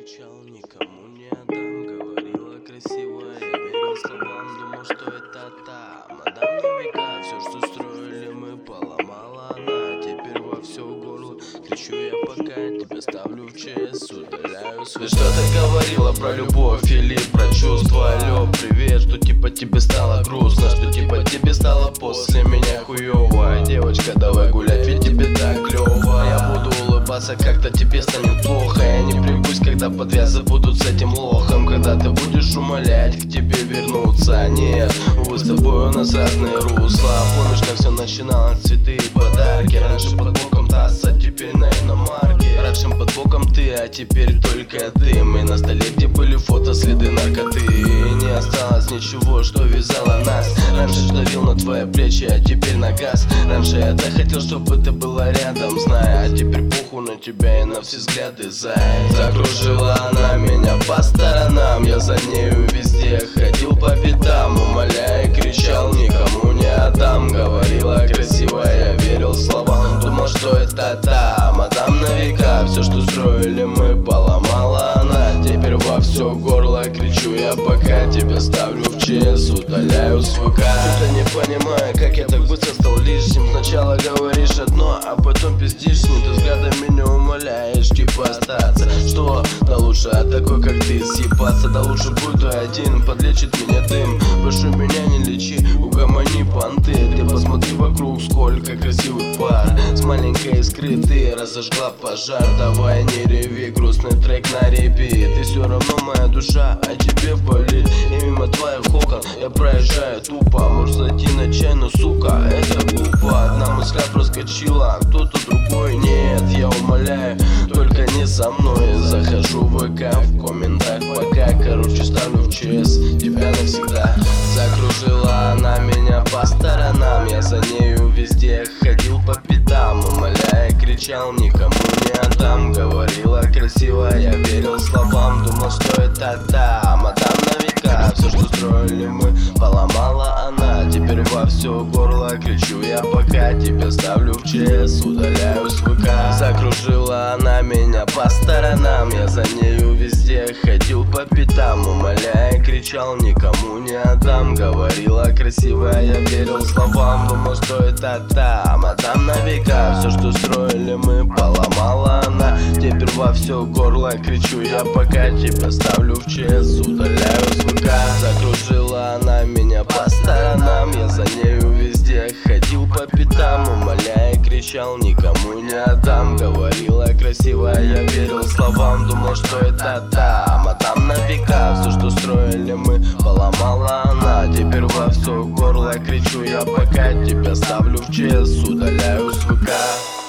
кричал, никому не отдам. Говорила красиво, я верил словам, думал, что это та мадам на века. Все, что строили мы, поломала она. Теперь во все горло кричу я, пока тебя ставлю в ЧС, удаляю свой. Что ты говорила про любовь или про чувства? Алло, привет, что типа тебе стало грустно, что типа тебе стало после меня хуёво. Девочка, давай гулять, ведь тебе так клёво. Я буду улыбаться, как-то тебе станет плохо. Я не прибусь, когда подвязы будут с этим лохом. Когда ты будешь умолять к тебе вернуться. Нет, увы, с тобой у нас разные русла. Помнишь, как все начиналось, цветы и подарки. Раньше под боком тасс, а теперь на иномарке. Раньше под боком ты, а теперь только дым. И на столе, где были фото, следы наркоты. И не осталось ничего, что вязало нас. Раньше давил на твои плечи, а теперь на газ. Раньше я так хотел, чтобы ты была рядом, зная. А теперь похуй на тебя и на все взгляды, зай. Закружила она меня по сторонам. Я за нею везде ходил по пятам, умоляя и кричал, никому не отдам. Говорила красиво, я верил словам, думал, что это та мадам на века. Все, что строили мы, поломала она. Теперь во все горло кричу я, пока тебя ставлю в ЧС, удаляю с ВК. Что-то не понимаю, как я так быстро стал лишним. Сначала говоришь одно, а потом пиздишь не. Ты взглядом меня умоляешь, типа остаться. Что? Да лучше от такой, как ты, съебаться. Да лучше буду один, подлечит меня дым. Прошу меня не лечи, угомони понты. Ты посмотри вокруг, сколько красивых пар. С маленькой искры ты разожгла пожар. Давай не реви, грустный трек на репит. Ты все равно моя душа, а тебе болит. И мимо твоих окон я проезжаю тупо. Можешь зайти на чай, но сука, это глупо. Одна мысля проскочила, а кто-то другой нет. Я умоляю, только не со мной. Захожу в ВК, в комментах пока. Короче, ставлю в ЧС тебя навсегда. Закружила она меня по сторонам. Я за нею везде ходил по пятам, умоляя, кричал, никому не отдам. Говорила красиво, я верил словам, думал, что это та мадам на века. Все, что строили мы, поломала она. Теперь во все горло кричу я, пока тебя ставлю в ЧС, удаляю с ВК. Закружила она меня по сторонам. Я за нею везде ходил по пятам, умоляя, кричал, никому не отдам. Говорила красиво, я верил словам, думал, что это та мадам на века. Все, что строили мы, поломала она. Теперь во все горло кричу я, пока тебя ставлю в ЧС, удаляю с ВК. Закружила она меня по сторонам. Я за нею везде ходил по пятам, умоляя, кричал, никому не отдам. Говорила красиво, я верил словам, думал, что это та мадам на века. Все, что строили мы, поломала она. Теперь во все горло кричу я, пока тебя ставлю в ЧС, удаляю с ВК.